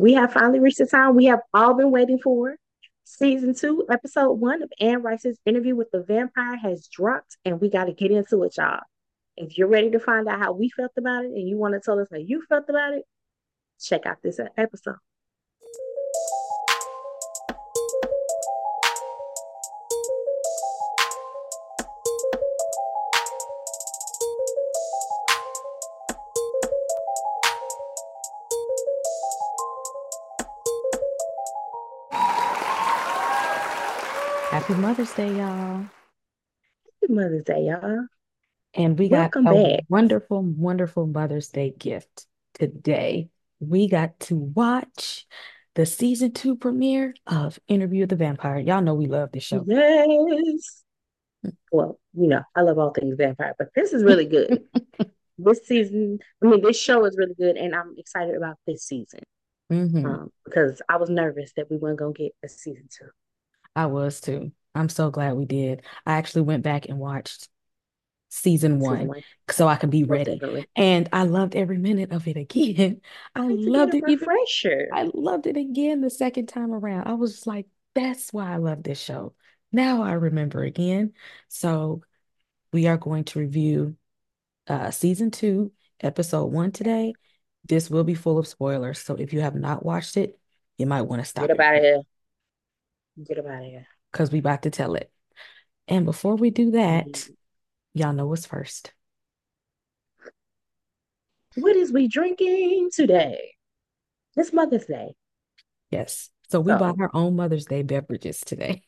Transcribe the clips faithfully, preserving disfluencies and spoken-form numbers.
We have finally reached the time we have all been waiting for. Season two, episode one of Anne Rice's interview with the vampire has dropped, and we got to get into it, y'all. If you're ready to find out how we felt about it and you want to tell us how you felt about it, check out this episode. Happy Mother's Day, y'all. Happy Mother's Day, y'all. And we got Welcome a back. wonderful, wonderful Mother's Day gift today. We got to watch the season two premiere of Interview with the Vampire. Y'all know we love this show. Yes. Well, you know, I love all things vampire, but this is really good. This season, I mean, this show is really good, and I'm excited about this season. hmm Um, because I was nervous that we weren't gonna get a season two. I was too. I'm so glad we did. I actually went back and watched season Season one one, so I can be most ready. definitely. And I loved every minute of it again. I Like to get loved a it even. refresher. I loved it again the second time around. I was just like, that's why I love this show. Now I remember again. So we are going to review uh season two, episode one today. This will be full of spoilers. So if you have not watched it, you might want to Get stop up it out of here. Get up out of here. because we about to tell it. And before we do that, Indeed. y'all know what's first. What is we drinking today? It's Mother's Day. Yes. So we bought So our own Mother's Day beverages today.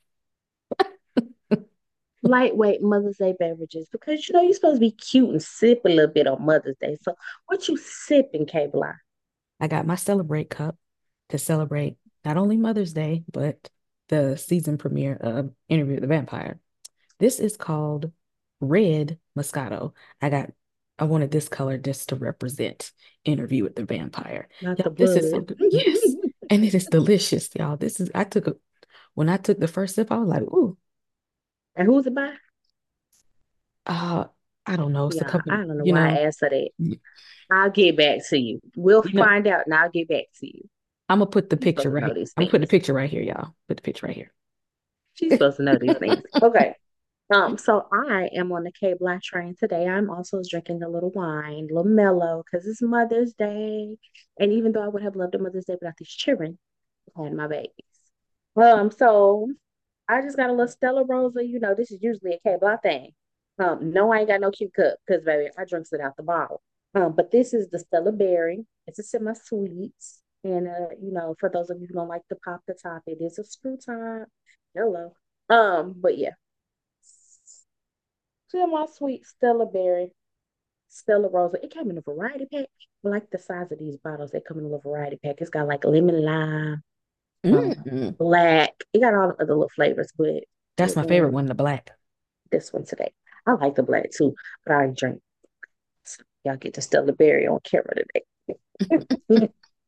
lightweight Mother's Day beverages because you know you're supposed to be cute and sip a little bit on Mother's Day. So what you sipping, K Block? I got my Celebrate cup to celebrate not only Mother's Day, but the season premiere of Interview with the Vampire. This is called Red Moscato. I got, I wanted this color just to represent Interview with the Vampire. Not the Y'all, this is so blood. good. Yes. And it is delicious, y'all. This is, I took a, when I took the first sip, I was like, ooh, And who's it by? uh, I don't know. It's a Yeah, I company, don't know you why I know, asked her that. you I'll get back to you. We'll know, find out and I'll get back to you. I'm gonna put the You're picture supposed to know right. these I'm gonna put the things. picture right here, y'all. Put the picture right She's here. supposed to know these things. Okay. Um, so I am on the K Black train today. I'm also drinking a little wine, a little mellow, because it's Mother's Day. And even though I would have loved a Mother's Day without these children, I had my babies. Um, so I just got a little Stella Rosa. You know, this is usually a K Black thing. Um, no, I ain't got no cute cup because baby, I drinks it out the bottle. Um, but this is the Stella Berry. It's a semi-sweet. And uh, you know, for those of you who don't like to pop the top, it is a screw top. Hello. Um, but yeah, semi-sweet Stella Berry, Stella Rosa. It came in a variety pack. I like the size of these bottles. They come in a little variety pack. It's got like lemon lime, um, Mm, black. It got all the other little flavors, but that's it my favorite um one, the black. this one today. I like the black too, but I drink. So y'all get to Stella Berry on camera today.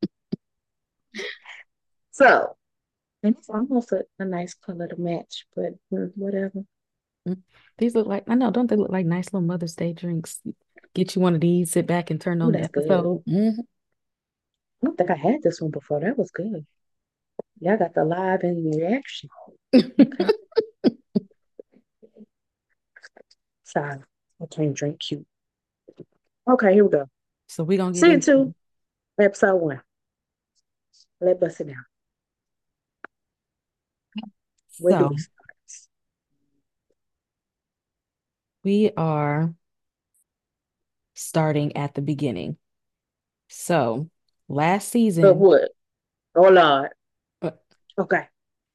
So, and it's almost a, a nice color to match, but mm, whatever. Mm. These look like, I know, don't they look like nice little Mother's Day drinks? Get you one of these, sit back and turn Oh, on the that's good. episode. Mhm. I don't think I had this one before. That was good. Y'all got the live and reaction. Okay. Sorry. I can't drink cute. Okay, here we go. So we're gonna get Season into two, episode one. Let's bust it down. Where do we so start? we are starting at the beginning. So last Of season, what? Oh Lord. uh, Okay.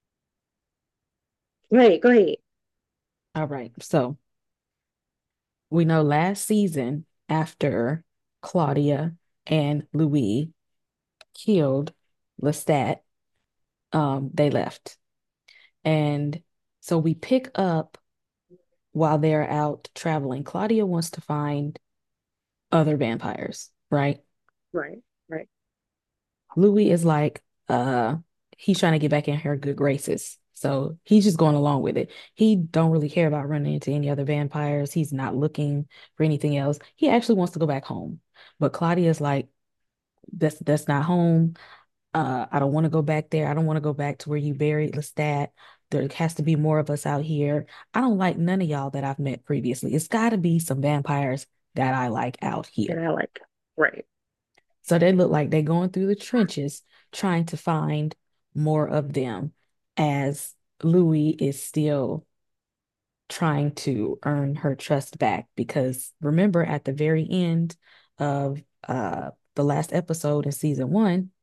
Go ahead. Go ahead. all right. So we know last season after Claudia and Louis killed Lestat, um, they left. And so we pick up while they're out traveling. Claudia wants to find other vampires, right? Right. Right. Louis is like, uh, he's trying to get back in her good graces. So he's just going along with it. He don't really care about running into any other vampires. He's not looking for anything else. He actually wants to go back home. But Claudia's like, that's that's not home. Uh, I don't want to go back there. I don't want to go back to where you buried Lestat. There has to be more of us out here. I don't like none of y'all that I've met previously. It's got to be some vampires that I like out that here. I like. Right. So they look like they're going through the trenches trying to find more of them as Louis is still trying to earn her trust back. Because remember, at the very end of uh, the last episode in season one,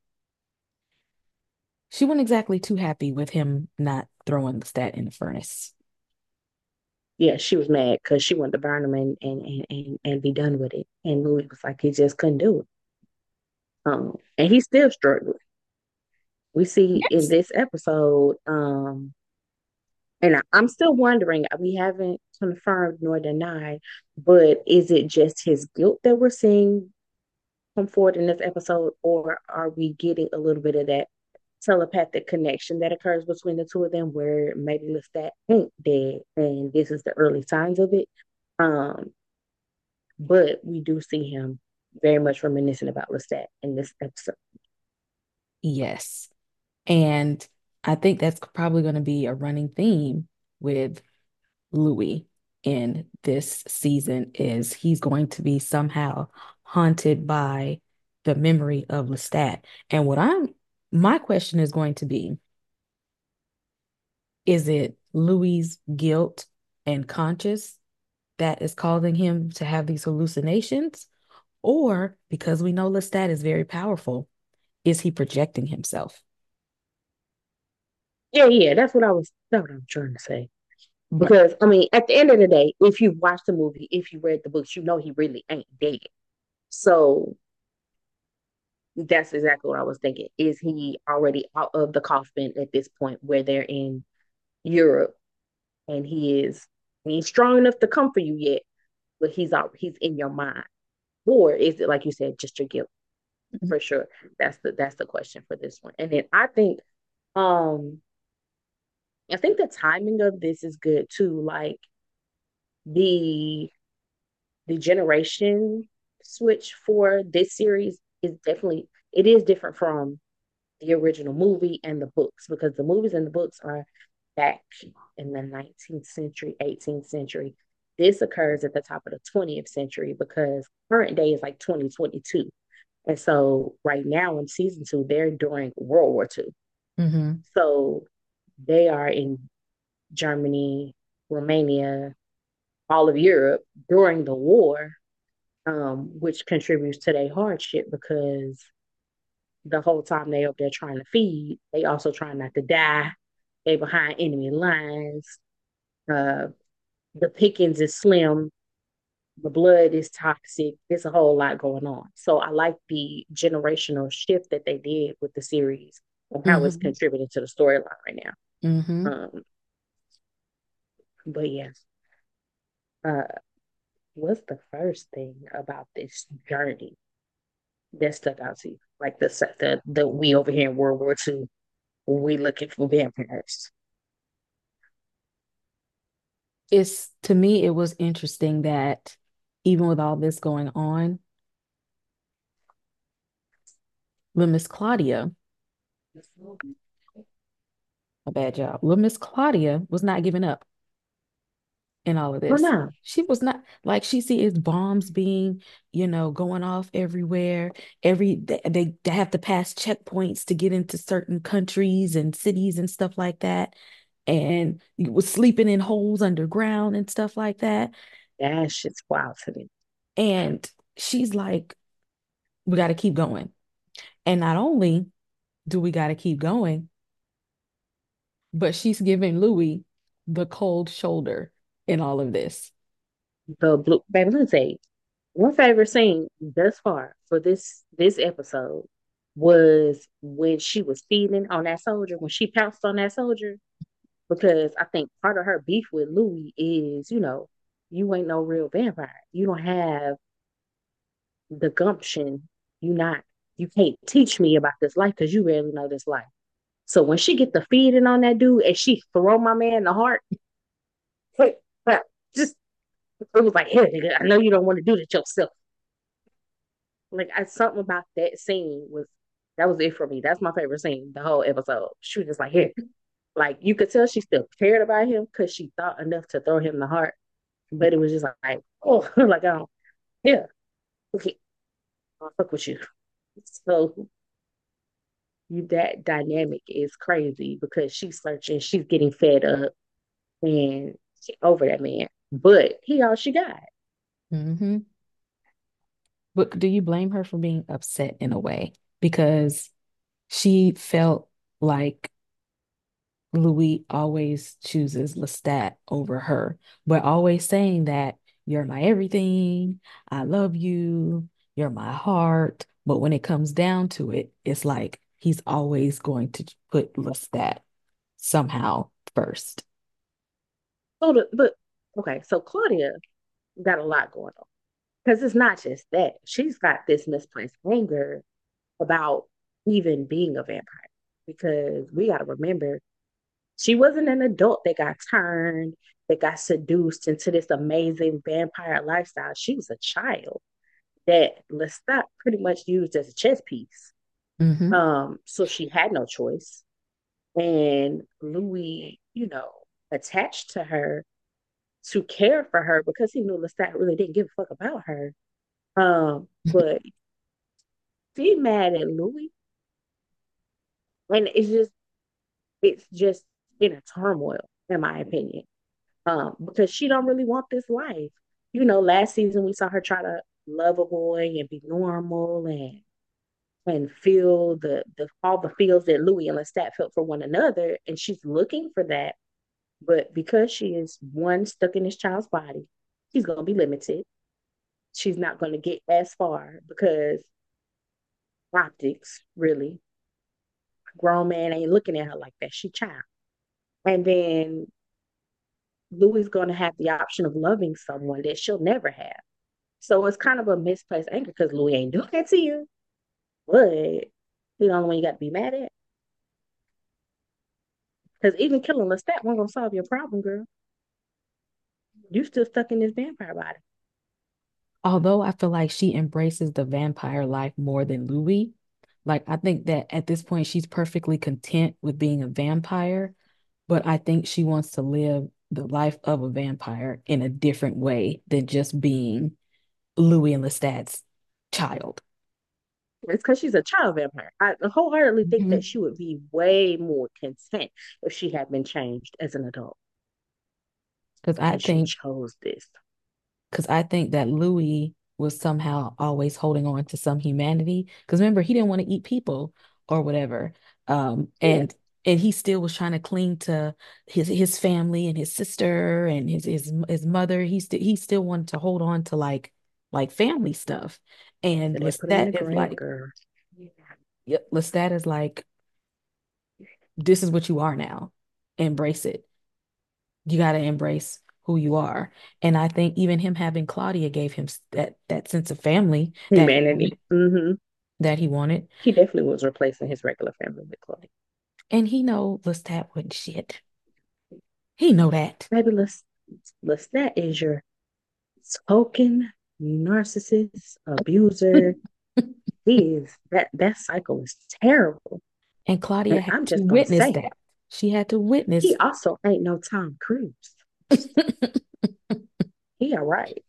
she wasn't exactly too happy with him not throwing the stat in the furnace. Yeah, she was mad because she wanted to burn him and, and and and and be done with it. And Louis was like, he just couldn't do it. Um, and he's still struggling. We see in Yes. this episode, um, and I, I'm still wondering, we haven't confirmed nor denied, but is it just his guilt that we're seeing come forward in this episode, or are we getting a little bit of that telepathic connection that occurs between the two of them where maybe Lestat ain't dead and this is the early signs of it? Um, but we do see him very much reminiscent about Lestat in this episode. Yes. And I think that's probably going to be a running theme with Louis in this season is he's going to be somehow haunted by the memory of Lestat. And what I'm my question is going to be, is it Louis' guilt and conscience that is causing him to have these hallucinations? Or because we know Lestat is very powerful, is he projecting himself? Yeah, yeah, that's what I was that's what I'm trying to say. Right. Because I mean, at the end of the day, if you watch the movie, if you read the books, you know he really ain't dead. So that's exactly what I was thinking. Is he already out of the coffin at this point where they're in Europe and he is he ain't strong enough to comfort you yet, but he's out he's in your mind. Or is it like you said, just your guilt? For sure. That's the that's the question for this one. And then I think um I think the timing of this is good too. Like the the generation switch for this series is definitely it is different from the original movie and the books because the movies and the books are back in the nineteenth century, eighteenth century. This occurs at the top of the twentieth century because current day is like twenty twenty-two. And so right now in season two, they're during World War Two. Mm-hmm. So they are in Germany, Romania, all of Europe during the war, um, which contributes to their hardship because the whole time they up there trying to feed, they also trying not to die. They behind enemy lines. Uh, the pickings is slim. The blood is toxic. There's a whole lot going on. So I like the generational shift that they did with the series and how it's Mm-hmm. contributing to the storyline right now. Mm-hmm. Um, but yes, uh, what's the first thing about this journey that stuck out to you? Like the the the we over here in World War Two, we looking for vampires. It's to me, it was interesting that even with all this going on, little Miss Claudia, a bad job, little Miss Claudia was not giving up in all of Oh this. no, She was not like she sees bombs being, you know, going off everywhere. Every they, they they have to pass checkpoints to get into certain countries and cities and stuff like that. And you was sleeping in holes underground and stuff like that. that shit's wild to me. And she's like, we got to keep going. And not only do we got to keep going, but she's giving Louis the cold shoulder in all of this. The blue baby, let's say one favorite scene thus far for this this episode was when she was feeding on that soldier, when she pounced on that soldier, because I think part of her beef with Louis is, you know, you ain't no real vampire. You don't have the gumption. You not you can't teach me about this life because you barely know this life. So when she get the feeding on that dude and she throw my man in the heart, just it was like, hey, I know you don't want to do that yourself. Like I, something about that scene was That was it for me. That's my favorite scene, the whole episode. She was just like, here. Like you could tell she still cared about him because she thought enough to throw him the heart. But it was just like, oh, like I don't, yeah, okay, I'll fuck with you. So you that dynamic is crazy because she's searching, she's getting fed up, and she over that man. But he all she got. Hmm. But do you blame her for being upset in a way? Because she felt like Louis always chooses Lestat over her, but always saying that you're my everything, I love you, you're my heart. But when it comes down to it, it's like he's always going to put Lestat somehow first. So the, but okay, so Claudia got a lot going on because it's not just that she's got this misplaced anger about even being a vampire because we got to remember she wasn't an adult that got turned, that got seduced into this amazing vampire lifestyle. She was a child that Lestat pretty much used as a chess piece. Hmm. Um, so she had no choice. And Louis, you know, attached to her to care for her because he knew Lestat really didn't give a fuck about her. Um, but she mad at Louis, and it's just it's just in a turmoil, in my opinion. Um, because she don't really want this life. You know, last season we saw her try to love a boy and be normal and and feel the the all the feels that Louis and Lestat felt for one another, and she's looking for that. But because she is one stuck in this child's body, she's gonna be limited. She's not gonna get as far because optics, really. Grown man ain't looking at her like that. She child. And then Louis is gonna have the option of loving someone that she'll never have. So it's kind of a misplaced anger because Louis ain't doing that to you. But he's the only one you got to be mad at. Because even killing Lestat won't gonna solve your problem, girl. You still stuck in this vampire body. Although I feel like she embraces the vampire life more than Louis, like I think that at this point she's perfectly content with being a vampire, but I think she wants to live the life of a vampire in a different way than just being Louis and Lestat's child. It's because she's a child vampire. I wholeheartedly think that Mhm. she would be way more content if she had been changed as an adult. Because I And she think chose this. because I think that Louis was somehow always holding on to some humanity. Because remember, he didn't want to eat people or whatever. Um, Yeah. and and he still was trying to cling to his his family and his sister and his his his mother. He still he still wanted to hold on to like like family stuff. And They would put him in Lestat the is grave, like, girl. yep, Lestat is like, this is what you are now. Embrace it. You got to embrace who you are. And I think even him having Claudia gave him that that sense of family that he Humanity. wanted, Mm-hmm. that he wanted. He definitely was replacing his regular family with Chloe. And he know Lestat wasn't shit. He know that. Maybe let's let's that is your token narcissist, abuser. He is that that cycle is terrible. And Claudia And had I'm to just gonna witness say that. She had to he witness. also ain't no Tom Cruise. He all right.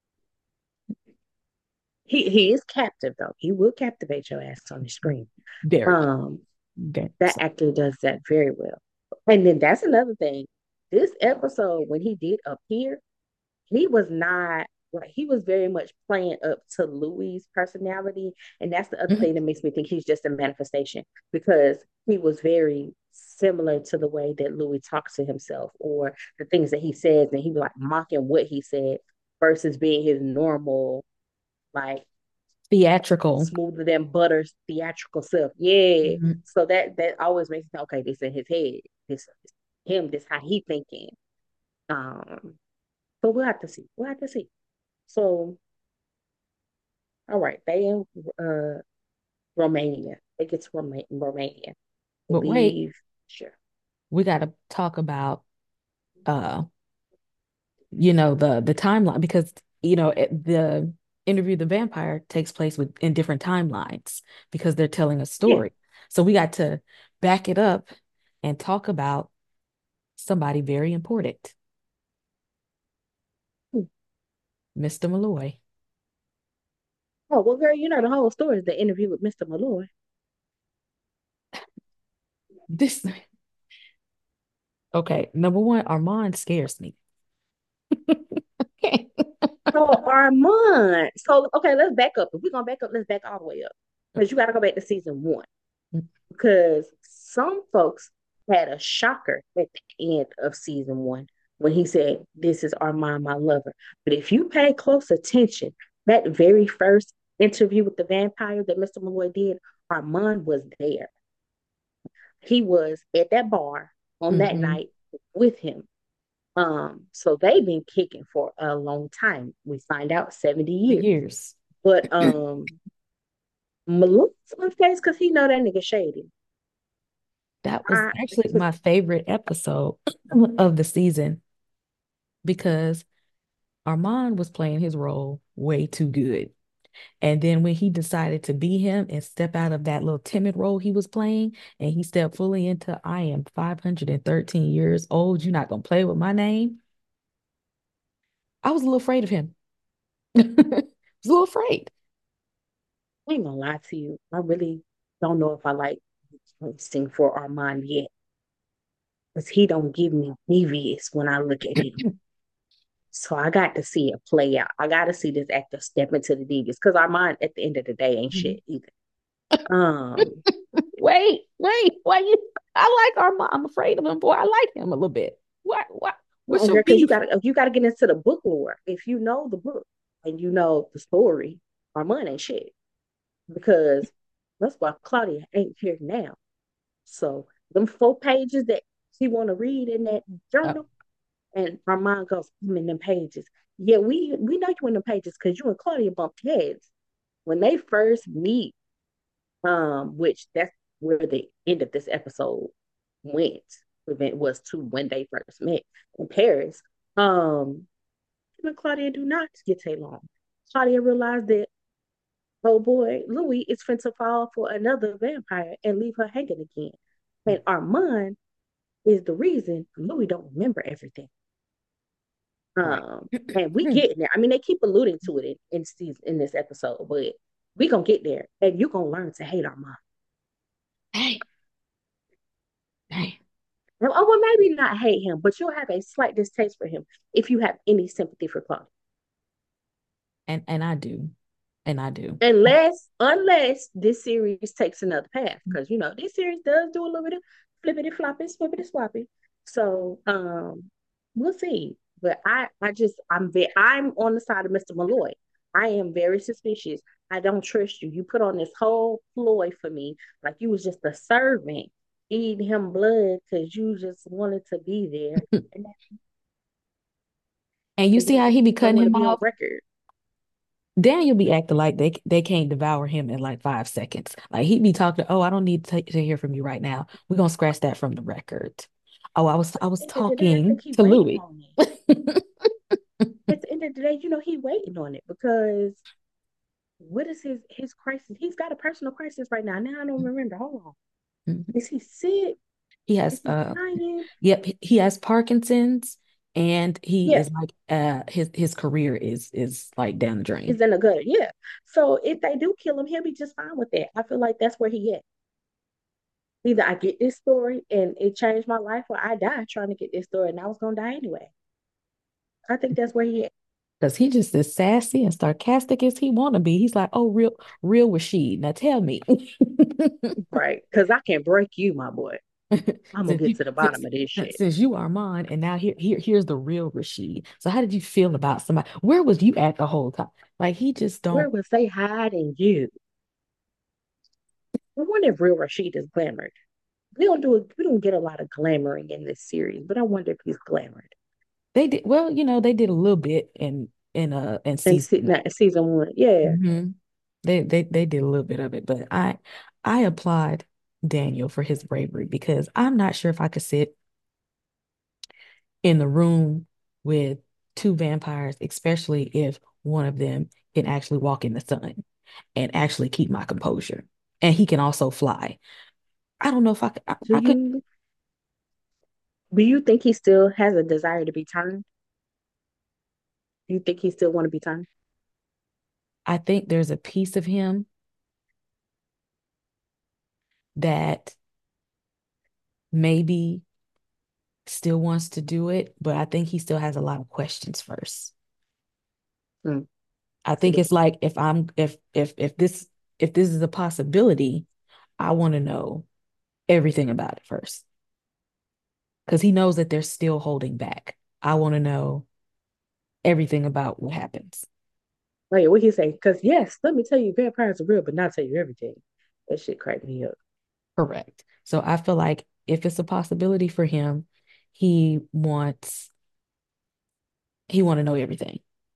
He he is captive though. He will captivate your ass on the screen. Very much. Um, Very that so. actor does that very well. And then that's another thing. This episode, when he did appear, he was not like he was very much playing up to Louis' personality. And that's the other Mhm. thing that makes me think he's just a manifestation because he was very similar to the way that Louis talks to himself or the things that he says, and he was like mocking what he said versus being his normal, like Theatrical. smoother than butter theatrical self. Yeah. Mhm. So that that always makes me think, okay, this in his head. This, this him, this how he thinking. Um, but we'll have to see. We'll have to see. So, all right, they in uh Romania. They get to Roma- Romania. I But wait, believe, sure. we got to talk about uh, you know, the the timeline because you know, it, the Interview the Vampire takes place with in different timelines because they're telling a Yeah. story. So we got to back it up and talk about somebody very important, Hmm. mister Malloy. Oh, well, girl, you know the whole story is the interview with mister Malloy. This okay, number one, Armand scares me. Okay. So Armand. So okay, let's back up. If we're gonna back up, let's back all the way up. Because you gotta go back to season one. Because some folks had a shocker at the end of season one when he said, "This is Armand, my lover." But if you pay close attention, that very first interview with the vampire that mister Malloy did, Armand was there. He was at that bar on that Mm-hmm. night with him. Um, so they've been kicking for a long time. We find out seventy For years. years. But um Maloney's on face because he know that nigga shady. That was I actually my favorite episode of the season because Armand was playing his role way too good. And then when he decided to be him and step out of that little timid role he was playing, and he stepped fully into I am five hundred thirteen years old, you're not gonna play with my name. I was a little afraid of him. I was a little afraid. ain't gonna lie to you. I really don't know if I like sing for Armand yet. Because he don't give me devious when I look at him. So I got to see it play out. I got to see this actor step into the devious because Armand at the end of the day ain't shit either. Um, Wait, wait, why you? I like Armand. I'm afraid of him, boy. I like him a little bit. What? What? What's your because you beef? gotta you gotta get into the book lore. If you know the book and you know the story, Armand ain't shit. Because that's why Claudia ain't here now. So them four pages that she want to read in that Uh, journal, and Armand goes, I'm in them pages. Yeah, we we know you in them pages because you and Claudia bumped heads when they first meet. Um, which that's where the end of this episode went. Event was to when they first met in Paris. Um, him and Claudia do not get along. Claudia realized that oh boy, Louis is fin to fall for another vampire and leave her hanging again. And Armand is the reason Louis don't remember everything. right. Um, and we get there. I mean, they keep alluding to it in, in season in this episode, but we gonna get there, and you gonna learn to hate Armand. Hey, hey. Oh, well, maybe not hate him, but you'll have a slight distaste for him if you have any sympathy for Claude. And and I do. And I do. Unless, unless this series takes another path, because you know this series does do a little bit of flippity floppy, swippity swappy. So, um, we'll see. But I, I just, I'm very, I'm on the side of mister Malloy. I am very suspicious. I don't trust you. You put on this whole ploy for me, like you was just a servant, eating him blood because you just wanted to be there, and, And you and see then how you he be don't cutting want to him be on off? record. Daniel be acting like they they can't devour him in like five seconds. Like he be talking, oh, I don't need to, to hear from you right now. We're gonna scratch that from the record. Oh, I was I was At the end of the day, I think talking he to waiting Louis. on it. At the end of the day, you know, he waiting on it because what is his his crisis? He's got a personal crisis right now. Now I don't remember. Hold on. Is he sick? He Is has he uh dying? yep, he has Parkinson's and he Yeah, is like uh his his career is is like down the he's drain. in a gutter. Yeah. So if they do kill him, he'll be just fine with that. I feel like that's where he at. Either I get this story and it changed my life, or I die trying to get this story, and I was gonna die anyway. I think that's where he at. Because he just as sassy and sarcastic as he want to be. He's like, oh, real, real Rashid. Now tell me. Right. Because I can break you, my boy. I'm gonna since get you to the since, bottom of this shit. since you are mine, and now here, here here's the real Rashid. So how did you feel about somebody? Where was you at the whole time? Like he just Where don't. was they hiding you? I wonder if real Rashid is glamored. We don't do it. We don't get a lot of glamoring in this series, but I wonder if he's glamored. They did well, you know, they did a little bit in in uh in And season se- one. not season one, yeah. Mhm. They they they did a little bit of it, but I I applaud Daniel for his bravery because I'm not sure if I could sit in the room with two vampires, especially if one of them can actually walk in the sun and actually keep my composure. And he can also fly. I don't know if I, I, Do I could. you do you think he still has a desire to be turned? Do you think he still want to be turned? I think there's a piece of him that maybe still wants to do it, but I think he still has a lot of questions first. Mm, I think yeah. it's like if I'm if if if this if this is a possibility, I want to know everything about it first because he knows that they're still holding back. I want to know everything about what happens. Oh yeah, what he say? Because yes, let me tell you, vampires are real, but not tell you everything. That shit cracked me up. Correct. So I feel like if it's a possibility for him, he wants he want to know everything.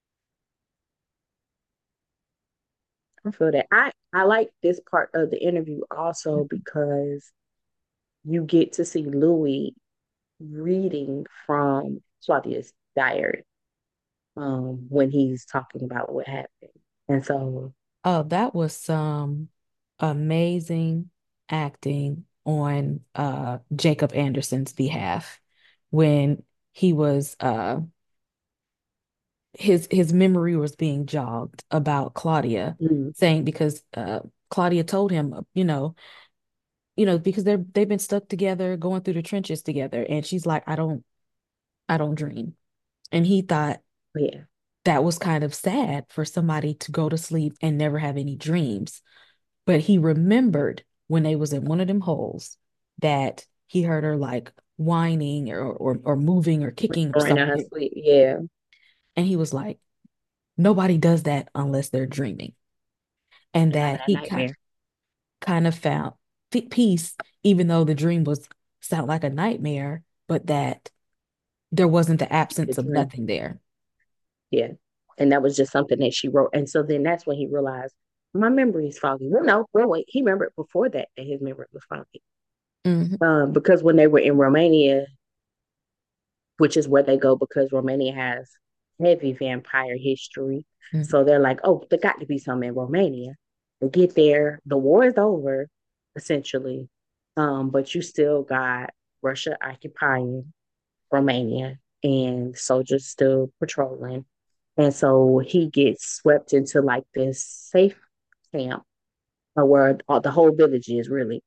I feel that. I I like this part of the interview also because you get to see Louis reading from Claudia's diary um, when he's talking about what happened. And so, Oh, that was some amazing acting on uh Jacob Anderson's behalf when he was uh his his memory was being jogged about Claudia, mm, saying because uh Claudia told him, uh, you know, you know, because they're they've been stuck together, going through the trenches together, and she's like, I don't I don't dream. And he thought yeah, that was kind of sad for somebody to go to sleep and never have any dreams. But he remembered when they was in one of them holes that he heard her like whining or or, or moving or kicking or during her something. sleep, yeah, And he was like, nobody does that unless they're dreaming. And and that having a he kind nightmare. kind of found peace, even though the dream was sound like a nightmare, but that there wasn't the The absence of dream, nothing there. yeah, and that was just something that she wrote. And so then that's when he realized my memory is foggy. Well, no, well, wait, he remembered before that that his memory was foggy. Mm-hmm. Um, because when they were in Romania, which is where they go because Romania has heavy vampire history. Mm-hmm. So they're like, oh, there got to be some in Romania. They get there, the war is over, essentially. Um, but you still got Russia occupying Romania and soldiers still patrolling. And so he gets swept into like this safe camp uh, where all, the whole village is really.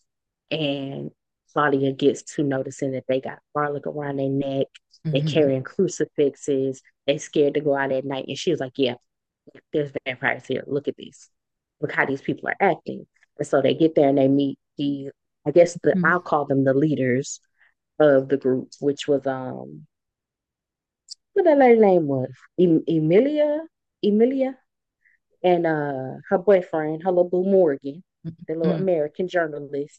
And Claudia gets to noticing that they got garlic around their neck, they Mm-hmm. carrying crucifixes, they scared to go out at night. And she was like, yeah, there's vampires here. Look at these. Look how these people are acting. And so they get there and they meet the, I guess the Mm-hmm. I'll call them the leaders of the group, which was um what that lady name was? Em- Emilia, Emilia, and uh her boyfriend, her little boo Morgan, the little Mm-hmm. American journalist.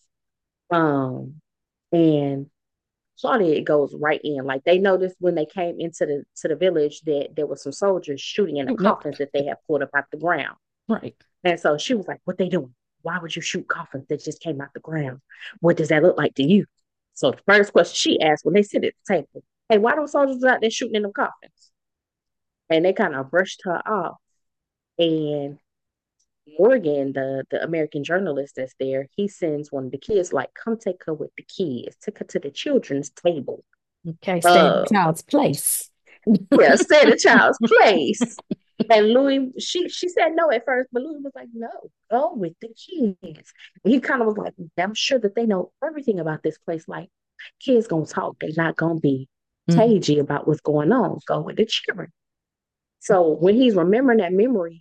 Um, and Claudia goes right in. Like they noticed when they came into the to the village that there were some soldiers shooting in the Nope. coffins that they had pulled up out the ground. Right. And so she was like, "What they doing? Why would you shoot coffins that just came out the ground? What does that look like to you?" So the first question she asked when they sit at the table, "Hey, why don't soldiers out there shooting in them coffins?" And they kind of brushed her off. And Morgan, the the American journalist that's there, he sends one of the kids like, "Come take her with the kids. Take her to the children's table." Okay. Stay in the Uh, child's place. yeah, stay in the child's place. And Louis, she she said no at first, but Louis was like, no, go with the kids. And he kind of was like, I'm sure that they know everything about this place. Like, kids gonna talk, they're not gonna be Mm-hmm. cagey about what's going on. Go with the children. So when he's remembering that memory,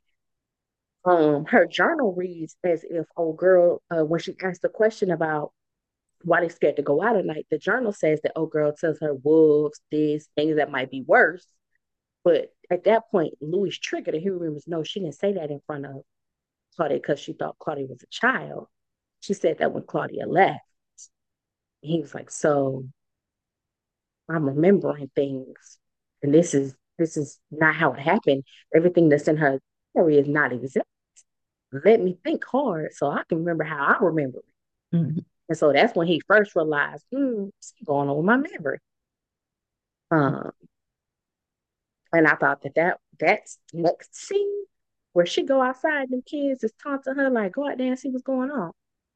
um, her journal reads as if, oh girl, uh, when she asked the question about why they scared to go out at night, the journal says that oh girl tells her wolves, this, things that might be worse. But at that point, Louis triggered and he remembers, no, she didn't say that in front of Claudia because she thought Claudia was a child. She said that when Claudia left. He was like, so I'm remembering things. And this is this is not how it happened. Everything that's in her memory is not exact. Let me think hard so I can remember how I remember it. Mm-hmm. And so that's when he first realized, hmm, what's going on with my memory. Um, and I thought that, that that's next scene. Where she go outside, them kids is taunting her like, go out there and see what's going on.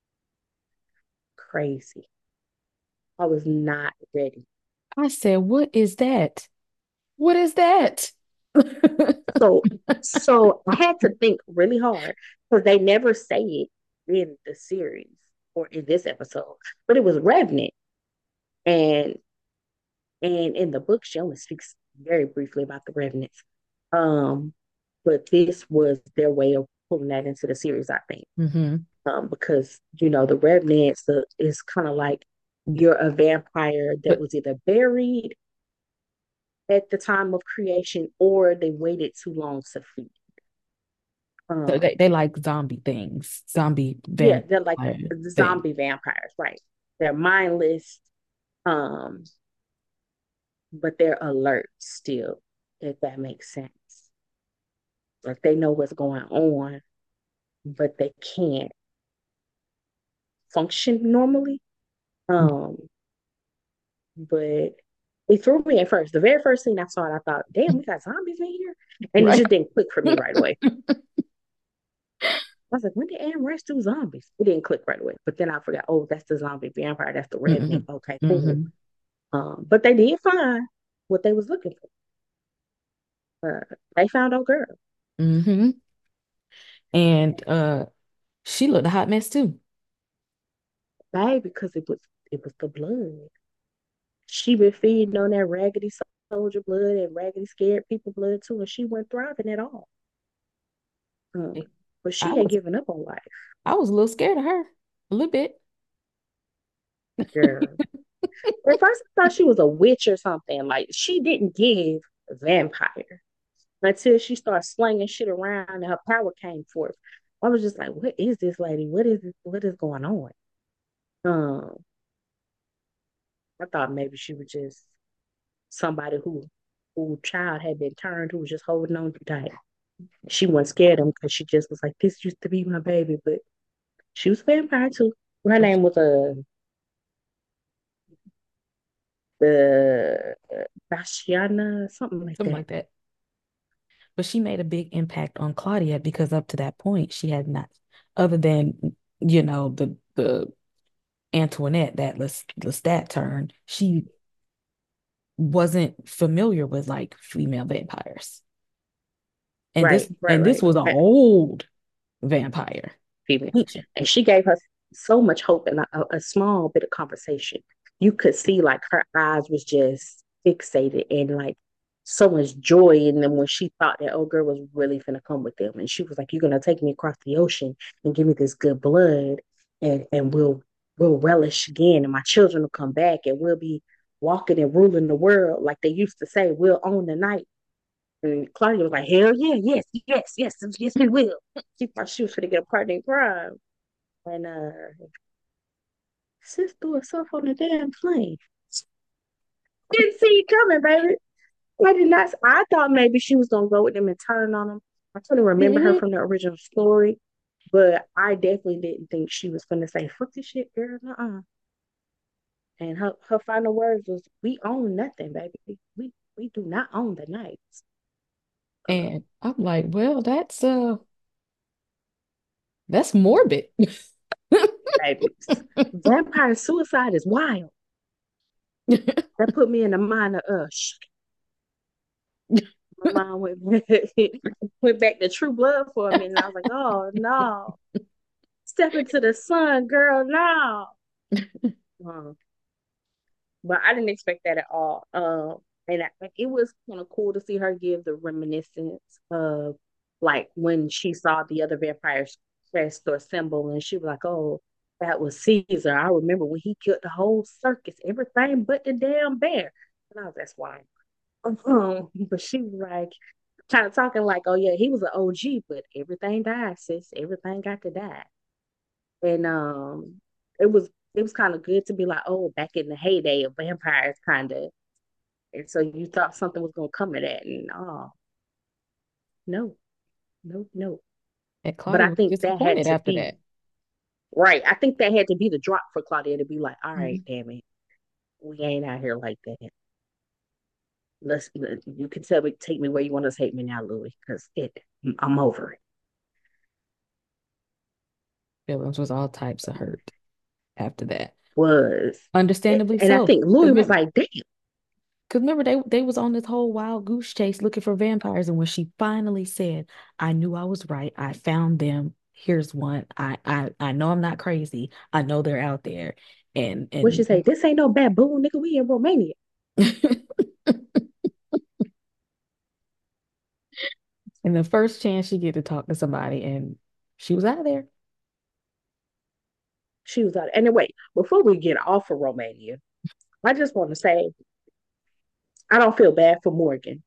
Crazy. I was not ready. I said, what is that? What is that? So, so I had to think really hard because they never say it in the series or in this episode, but it was Revenant, and and in the book she only speaks very briefly about the Revenants. Um, but this was their way of pulling that into the series, I think. hmm Um, because you know the Revenants the, is kind of like you're a vampire that But was either buried at the time of creation or they waited too long to feed. so they, Um, they like zombie things, zombie yeah, they're like vampire things. zombie vampires, right? They're mindless, um, but they're alert still, if that makes sense. Like they know what's going on, but they can't function normally. Um, but it threw me at first. The very first scene I saw it, I thought, damn, we got zombies in here. And it Right. just didn't click for me right away. I was like, when did Anne Rice do zombies? It didn't click right away. But then I forgot, oh, that's the zombie vampire. That's the Revenant. hmm Okay, cool. hmm Um, but they did find what they was looking for. Uh, they found old girl. hmm And uh she looked a hot mess too. Babe, because it was it was the blood. She been feeding on that raggedy soldier blood and raggedy scared people blood too, and she wasn't thriving at all. Um, but I she had was given up on life, I was a little scared of her. A little bit. girl. At first, I thought she was a witch or something. Like she didn't give vampire until she started slinging shit around and her power came forth. I was just like, what is this lady? What is this? What is going on? Um, I thought maybe she was just somebody who who child had been turned who was just holding on too tight. She wasn't scared of him because she just was like, this used to be my baby, but she was a vampire too. Her But name was uh, the uh, Bastiana, something like something that. like that. But she made a big impact on Claudia because up to that point she had not, other than, you know, the the Antoinette, that Les, Lestat turn, she wasn't familiar with like female vampires. And this Right, right, and this right. was an Right. old vampire. Female. Ancient. And she gave her so much hope in a, a small bit of conversation. You could see like her eyes was just fixated and like so much joy in them when she thought that old girl was really gonna come with them. And she was like, you're gonna take me across the ocean and give me this good blood and, and we'll we'll relish again and my children will come back and we'll be walking and ruling the world like they used to say, we'll own the night. And Claudia was like, hell yeah, yes, yes, yes, yes, we will. She thought she was going to get a partner in crime. And uh, sis threw herself on the damn plane. Didn't see it coming, baby. I did not. I thought maybe she was going to go with them and turn on them. I couldn't remember her Mhm. from the original story, but I definitely didn't think she was going to say, fuck this shit, girl. Uh-uh. And her, her final words was, we own nothing, baby. We we do not own the nights. Uh, And I'm like, well, that's uh that's morbid. baby. Vampire suicide is wild. That put me in the mind of us. My mind went went back to True Blood for a minute. And I was like, oh no, step into the sun, girl, no. Um, but I didn't expect that at all. Um, and I, it was kind of cool to see her give the reminiscence of like when she saw the other vampires crest or symbol, and she was like, oh. That was Caesar. I remember when he killed the whole circus, everything but the damn bear. And I was, that's why. Um, but she was like, kind of talking like, oh yeah, he was an O G, but everything died, sis. Everything got to die. And um it was it was kind of good to be like, oh, back in the heyday of vampires kind of. And so you thought something was gonna come of that. And oh no, no, no. And But Claudia I was think that had disappointed to after be that. right. I think that had to be the drop for Claudia to be like, all right, Mhm. damn it. We ain't out here like that. Let's you can tell me take me where you want to take me now, Louis, because it I'm over it. Feelings was all types of hurt after that. Was. Understandably And I so. think Louis Because was remember, like, damn, because remember they they was on this whole wild goose chase looking for vampires, and when she finally said, "I knew I was right. I found them. Here's one. I I I know I'm not crazy. I know they're out there." And what she and say? This ain't no baboon, nigga. We in Romania. and the first chance she get to talk to somebody, and she was out of there. She was like, and wait, before we get off of Romania, I just want to say I don't feel bad for Morgan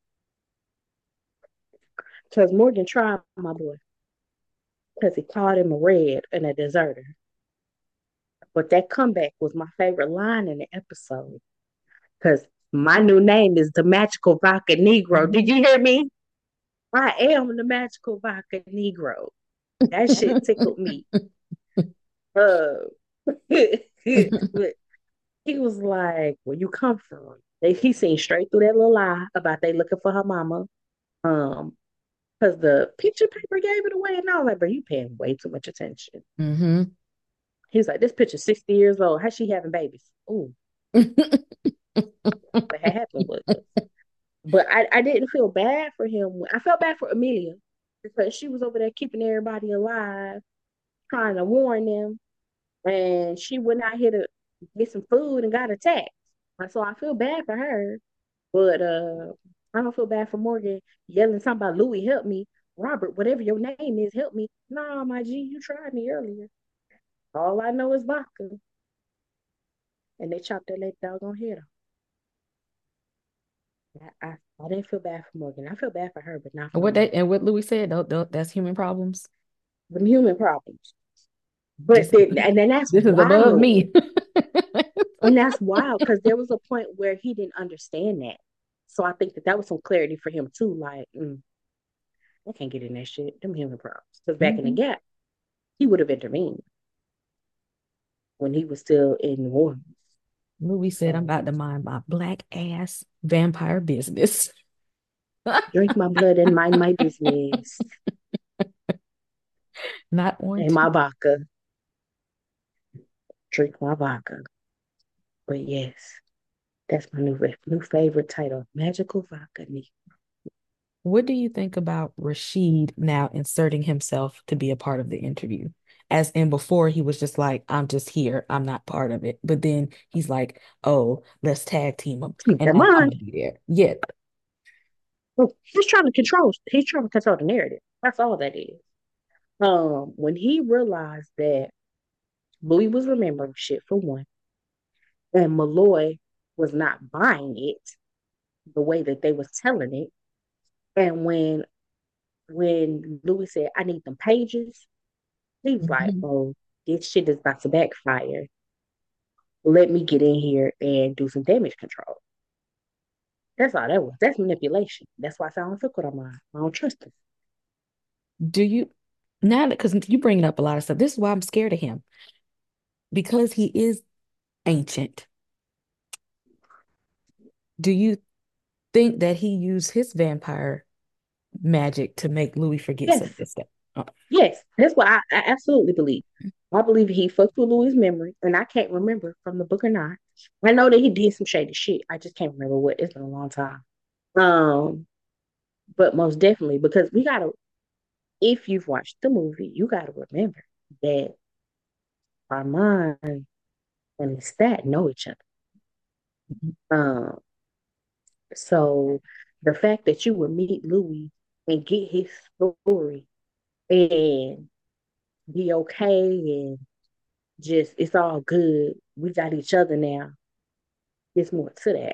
because Morgan tried my boy because he called him a red and a deserter. But that comeback was my favorite line in the episode because my new name is the Magical Vodka Negro. Did you hear me? I am the Magical Vodka Negro. That shit tickled me. Uh, but he was like, "Where you come from?" They, he seen straight through that little lie about they looking for her mama. Um, because the picture paper gave it away, and I was like, "Bro, you paying way too much attention." Mm-hmm. He was like, "This picture's sixty years old. How's she having babies?" Ooh, what had happened was, but I, I didn't feel bad for him. I felt bad for Amelia because she was over there keeping everybody alive, trying to warn them, and she went out here to get some food and got attacked. And so I feel bad for her. But uh, I don't feel bad for Morgan yelling something about Louis, help me. Robert, whatever your name is, help me. Nah, my G, you tried me earlier. All I know is vodka. And they chopped that lady doggone head off. I, I, I didn't feel bad for Morgan. I feel bad for her, but not And for what they Morgan. and what Louis said, tho- tho- that's human problems. The human problems. But This then, and then that's this is above wild. me. And that's wild because there was a point where he didn't understand that. So I think that that was some clarity for him too. Like, mm, I can't get in that shit. Them human problems. Because back in the Mhm. gap, he would have intervened when he was still in New Orleans. Louis said, "I'm So about to mind my black ass vampire business." drink my blood and mind my business Not on and my to vodka. Drink my vodka. But yes, that's my new new favorite title, Magical Vodka. What do you think about Rashid now inserting himself to be a part of the interview? As in before, he was just like, I'm just here, I'm not part of it. But then he's like, oh, let's tag team him. Keep And that in now I'm mind. gonna be there. Yeah. He's trying to control. He's trying to control the narrative. That's all that is. Um, when he realized that Louis was remembering shit for one, and Malloy was not buying it the way that they was telling it, and when when Louis said, "I need them pages," he was like, Mhm. "Oh, this shit is about to backfire. Let me get in here and do some damage control." That's all that was. That's manipulation. That's why I said I don't fuck with him. I don't trust him. Do you now that because you bringing up a lot of stuff, this is why I'm scared of him because he is ancient. Do you think that he used his vampire magic to make Louis forget some Yes, of this stuff? Oh. yes. That's what I, I absolutely believe. I believe he fucked with Louis' memory, and I can't remember from the book or not. I know that he did some shady shit. I just can't remember what. It's been a long time. Um, but most definitely because we gotta. If you've watched the movie, you gotta remember that Armand and Lestat know each other. Um, so the fact that you would meet Louis and get his story and be okay and just it's all good. We got each other now. There's more to that.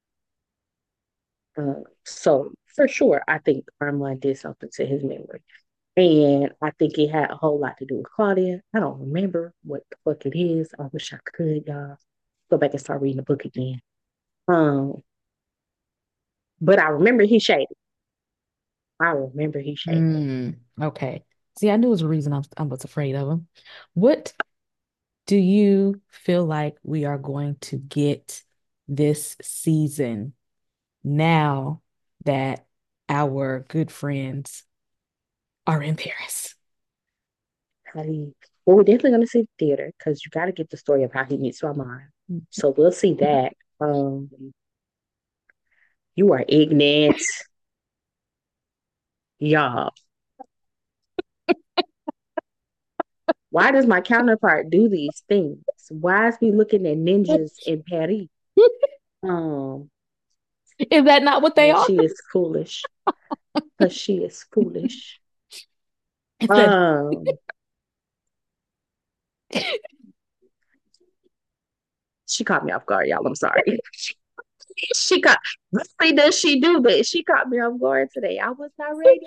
Uh, so for sure, I think Armand did something to his memory. And I think it had a whole lot to do with Claudia. I don't remember what the fuck it is. I wish I could, y'all. Go back and start reading the book again. Um, but I remember he shaded. I remember he shaded. Mm, okay. See, I knew it was a reason I'm, I was afraid of him. What do you feel like we are going to get this season now that our good friends are in Paris? How do you? Well, we're definitely gonna see the theater because you got to get the story of how he meets Ramon. So we'll see that. Um, you are ignorant, y'all. Why does my counterpart do these things? Why is we looking at ninjas in Paris? Um, Is that not what they and are? she is foolish. Because she is foolish. Is that Um, she caught me off guard, y'all. I'm sorry. She caught. Rarely does she do this? She caught me off guard today. I was not ready.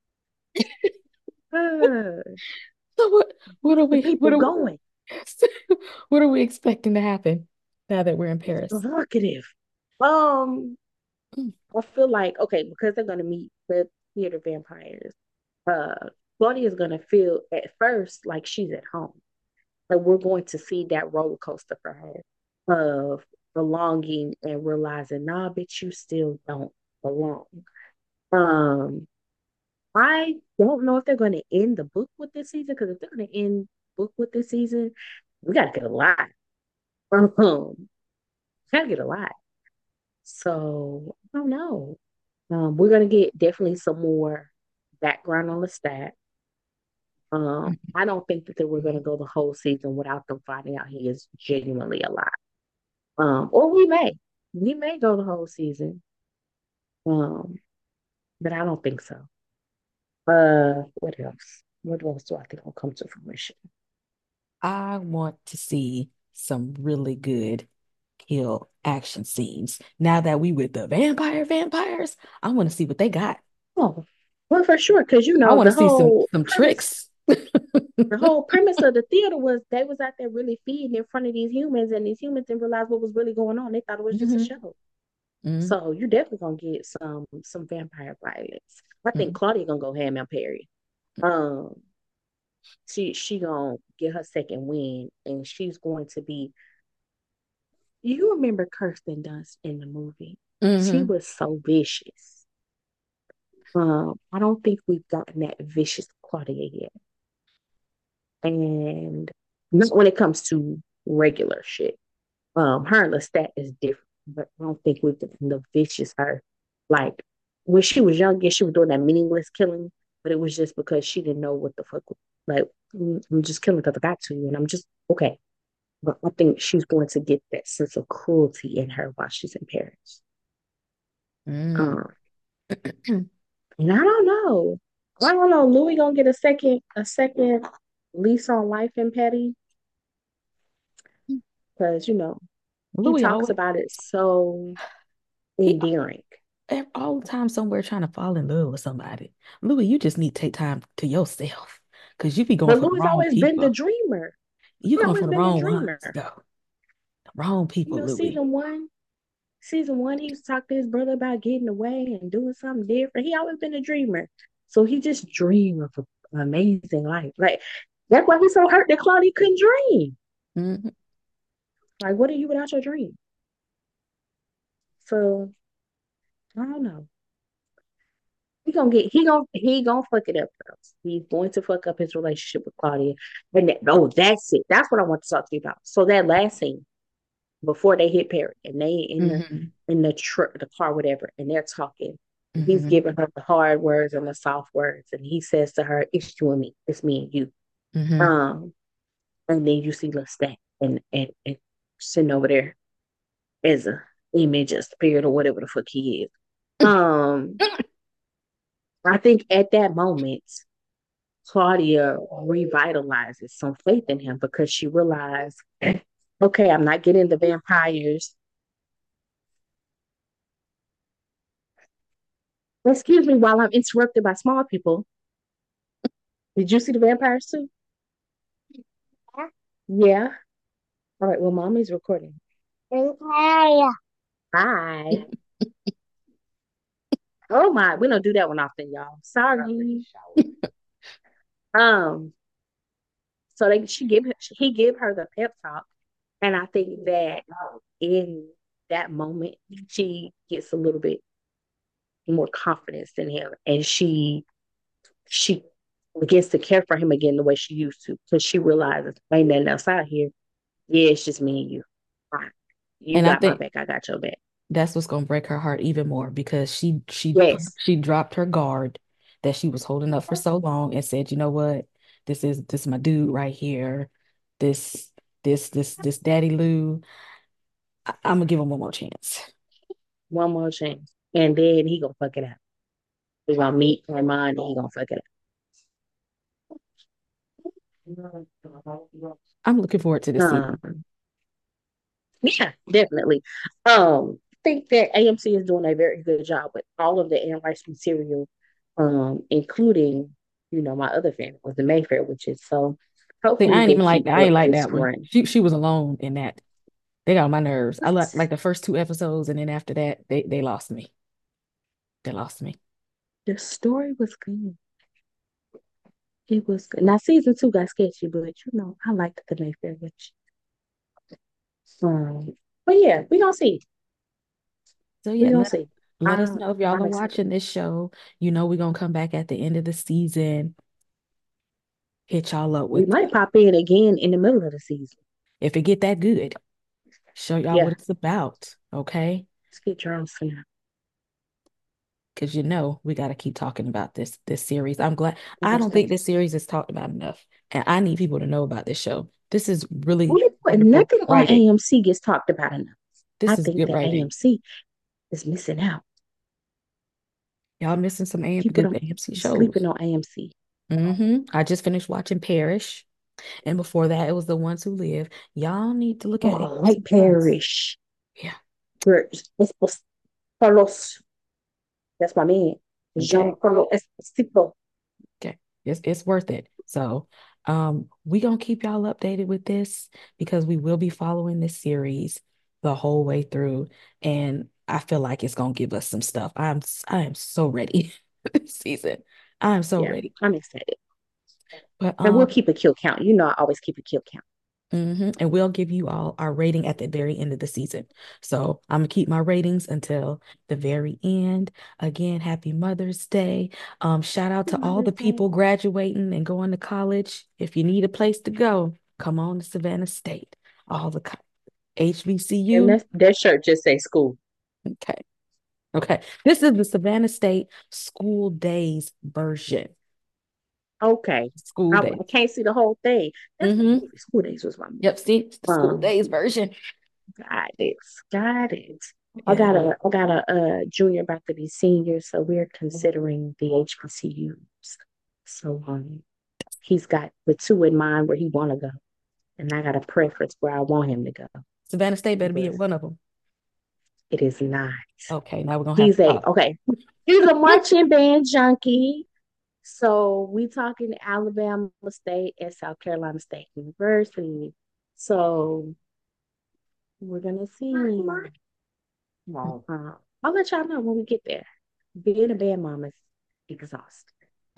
Uh, so what what are the we what people are we, going what are we expecting to happen now that we're in Paris? provocative. Um, Mm, I feel like okay because they're gonna meet the theater vampires. Uh, Claudia is gonna feel at first like she's at home. Like we're going to see that roller coaster for her of belonging and realizing, nah, bitch, you still don't belong. Um, I don't know if they're going to end the book with this season because if they're going to end book with this season, we got to get a lot. Um, got to get a lot. So I don't know. Um, we're going to get definitely some more background on the stat. Um, I don't think that they were going to go the whole season without them finding out he is genuinely alive. Um, or we may, we may go the whole season. Um, but I don't think so. Uh, what else? What else do I think will come to fruition? I want to see some really good kill action scenes. Now that we with the vampire vampires, I want to see what they got. Oh, well, for sure, because you I know want the to see some whole some premise, tricks. the whole premise of the theater was they was out there really feeding in front of these humans, and these humans didn't realize what was really going on. They thought it was just a Hmm. show. Hmm. So you're definitely gonna get some some vampire violence. I think Hmm. Claudia gonna go ham and Perry. Um, she she gonna get her second win, and she's going to be. You remember Kirsten Dunst in the movie? She Hmm. was so vicious. Um, I don't think we've gotten that vicious Claudia yet, and not when it comes to regular shit. Um, her and Lestat is different, but I don't think we've gotten the vicious her. Like when she was young, yeah, she was doing that meaningless killing, but it was just because she didn't know what the fuck. Like mm, I'm just killing because I got to you, and I'm just okay. But I think she's going to get that sense of cruelty in her while she's in Paris. Mm. Um, and I don't know. I don't know. Louis gonna get a second a second lease on life in Petty because you know he Louis talks always about it so he endearing. ev- all the time somewhere trying to fall in love with somebody. Louis, you just need to take time to yourself because you be going But for the Louis wrong always been the people. dreamer. You He's going always for the been the wrong ones, dreamer. though. The wrong You people, know, Louis. season one, season one, he used to talk to his brother about getting away and doing something different. He always been a dreamer. So he just dreamed of an amazing life. Like that's why he's so hurt that Claudia couldn't dream. Hmm. Like, what are you without your dream? So I don't know. He gonna get he gonna he gonna fuck it up first. He's going to fuck up his relationship with Claudia. And that, oh, that's it. That's what I want to talk to you about. So that last scene before they hit Perry and they in the Hmm. in the truck, the car, whatever, and they're talking. He's Hmm. giving her the hard words and the soft words, and he says to her, "It's you and me. It's me and you." Hmm. Um, and then you see Lestat and and and sitting over there as a image, a spirit, or whatever the fuck he is. Um, I think at that moment Claudia revitalizes some faith in him because she realized, okay, I'm not getting the vampires. Excuse me while I'm interrupted by small people. Did you see the vampires too? Yeah. All right. Well, mommy's recording. Hi. Hi. Oh my, we don't do that one often, y'all. Sorry. Um. So they she give he gave her the pep talk, and I think that in that moment she gets a little bit more confidence in him, and she she begins to care for him again the way she used to because she realizes ain't nothing else out here. Yeah, it's just me and you. Fine. You And I got my think back. I got your back. that's what's gonna break her heart even more because she she Yes. she dropped her guard that she was holding up for so long and said, you know what, this is this is my dude right here. This this this this Daddy Lou. I, I'm gonna give him one more chance. One more chance. And then he gonna fuck it up. He gonna meet Armand and he gonna fuck it I'm looking forward to this season. up. Um, yeah, definitely. Um, I think that A M C is doing a very good job with all of the Anne Rice material, um, including, you know, my other fan was the Mayfair Witches. So See, I hopefully ain't they even like keep I up ain't like this that one. run. She she was alone in that. They got on my nerves. I like What? like the first two episodes, and then after that, they they lost me. They lost me. The story was good. It was good. Now season two got sketchy, but you know, I liked the Mayfair Witch. Um, but yeah, we gonna see. So We yeah, gonna let see. let us Um, know if y'all I'm are excited. watching this show. You know we're gonna come back at the end of the season, hit y'all up We with might pop in again in the middle of the season. if it get that good, show y'all what Yeah, it's about, okay? let's get Charleston. Because you know we got to keep talking about this this series. I'm glad. I I'm don't think excited. this series is talked about enough, and I need people to know about this show. This is really Well, wonderful nothing on writing. A M C gets talked about enough. I This is think good that writing. A M C is missing out. Y'all missing some A M People good don't A M C be shows. sleeping on A M C. hmm I just finished watching Parish, and before that, it was The Ones Who Live. Y'all need to look at Oh, White A M C Plus. Parish. Yeah. Carlos. That's my man. Okay. Giancarlo Esposito. Okay. It's it's worth it. So um we gonna keep y'all updated with this because we will be following this series the whole way through. And I feel like it's gonna give us some stuff. I'm I am so ready for this season. I'm so Yeah, ready. I'm excited. But And we'll um keep a kill count. You know, I always keep a kill count. mhm, and we'll give you all our rating at the very end of the season. So I'm gonna keep my ratings until the very end. Again, happy Mother's Day. Um, shout out to all the people graduating and going to college. If you need a place to go, come on to Savannah State. All the co- And H B C U. that, that shirt just say school. Okay. Okay. This is the Savannah State School Days version. Okay. School I, Days. I can't see the whole thing. That's my Mm-hmm. movie. School Days was my movie. Yep. See, it's the School Um, Days version. got it. Got it. I Yeah. got a I got a, uh junior about to be senior, so we're considering the H B C Us. So um he's got the two in mind where he wanna go. And I got a preference where I want him to go. Savannah State better be But at one of them. it is not. Okay, now we're gonna have He's to a talk. okay. He's a marching band junkie. So we talking Alabama State and South Carolina State University. So we're gonna see. Well, uh, I'll let y'all know when we get there. Being a band mom is exhausting.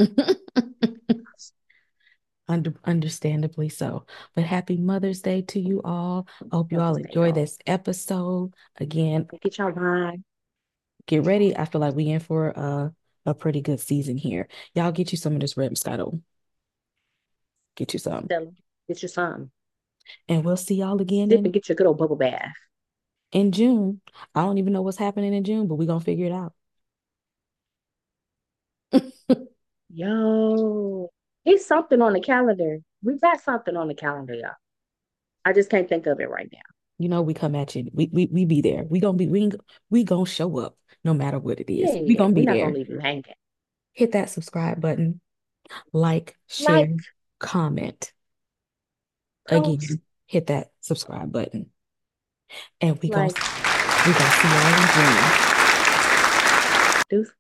Under, understandably so. But happy Mother's Day to you all. I hope you all Mother's Day, enjoy y'all. this episode. Again, Get y'all wine. get ready. I feel like we in for a, a pretty good season here. Y'all get you some of this red Moscato. Get you some. Tell them. Get your son. And we'll see y'all again Dip in, and get your good old bubble bath. in June. I don't even know what's happening in June, but we're gonna figure it out. Yo, it's something on the calendar. We got something on the calendar, y'all. I just can't think of it right now. You know, we come at you. We we we be there. We gonna be we, we gonna show up no matter what it Yeah, is. We yeah, gonna we're be not gonna there. leave you hanging. Hit that subscribe button, like, share, Like, comment. post, Again, hit that subscribe button. And we gonna like, we gonna see y'all in June. do